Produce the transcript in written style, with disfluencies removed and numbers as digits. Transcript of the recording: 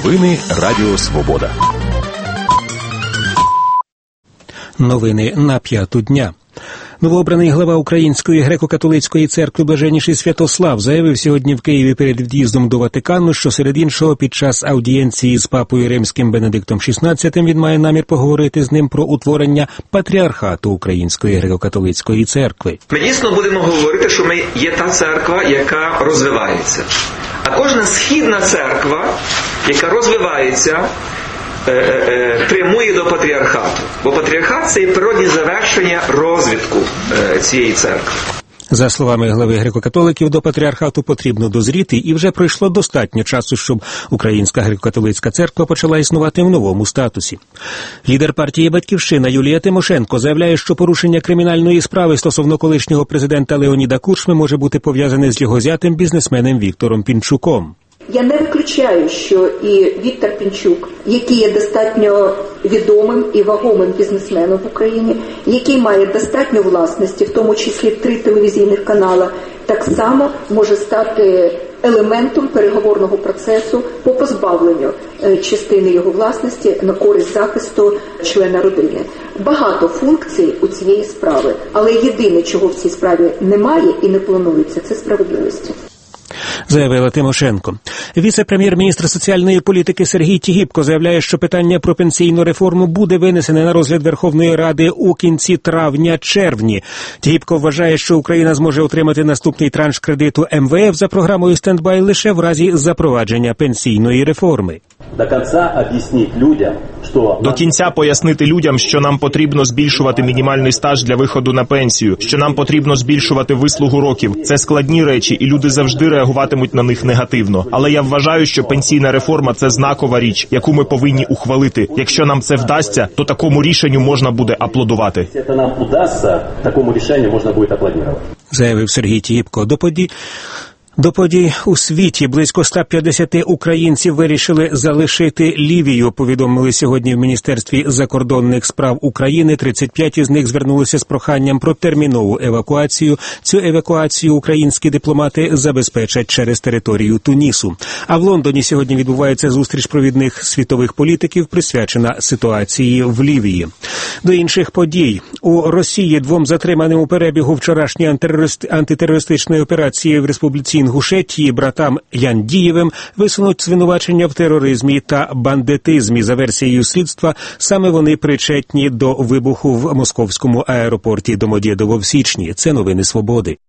Новини Радіо Свобода. Новини на 5-ту дня. Новообраний глава Української греко-католицької церкви Блаженніший Святослав заявив сьогодні в Києві перед в'їздом до Ватикану, що серед іншого під час аудієнції з папою Римським Бенедиктом XVI він має намір поговорити з ним про утворення патріархату Української греко-католицької церкви. Ми дійсно будемо говорити, що ми є та церква, яка розвивається. А кожна східна церква, яка розвивається, прямує до патріархату. Бо патріархат – це і природні завершення розвитку цієї церкви. За словами глави греко-католиків, до патріархату потрібно дозріти, і вже пройшло достатньо часу, щоб Українська греко-католицька церква почала існувати в новому статусі. Лідер партії «Батьківщина» Юлія Тимошенко заявляє, що порушення кримінальної справи стосовно колишнього президента Леоніда Кучми може бути пов'язане з його зятем бізнесменом Віктором Пінчуком. Я не виключаю, що і Віктор Пінчук, який є достатньо відомим і вагомим бізнесменом в Україні, який має достатньо власності, в тому числі 3 телевізійних канали, так само може стати елементом переговорного процесу по позбавленню частини його власності на користь захисту члена родини. Багато функцій у цієї справи, але єдине, чого в цій справі немає і не планується, це справедливості. Заявила Тимошенко. Віце-прем'єр-міністр соціальної політики Сергій Тігіпко заявляє, що питання про пенсійну реформу буде винесене на розгляд Верховної Ради у кінці травня-червні. Тігіпко вважає, що Україна зможе отримати наступний транш кредиту МВФ за програмою «Стендбай» лише в разі запровадження пенсійної реформи. До кінця пояснити людям, що нам потрібно збільшувати мінімальний стаж для виходу на пенсію, що нам потрібно збільшувати вислугу років. Це складні речі, і люди завжди реагуватимуть на них негативно. Але я вважаю, що пенсійна реформа – це знакова річ, яку ми повинні ухвалити. Якщо нам це вдасться, то такому рішенню можна буде аплодувати. Заявив Сергій Тігіпко. До подій у світі близько 150 українців вирішили залишити Лівію, повідомили сьогодні в Міністерстві закордонних справ України. 35 із них звернулися з проханням про термінову евакуацію. Цю евакуацію українські дипломати забезпечать через територію Тунісу. А в Лондоні сьогодні відбувається зустріч провідних світових політиків, присвячена ситуації в Лівії. До інших подій. У Росії 2 затриманим у перебігу вчорашньої антитерористичної операції в Республіці Інгушетії братам Яндієвим висунуть звинувачення в тероризмі та бандитизмі. За версією слідства, саме вони причетні до вибуху в московському аеропорті Домодєдово в січні. Це новини Свободи.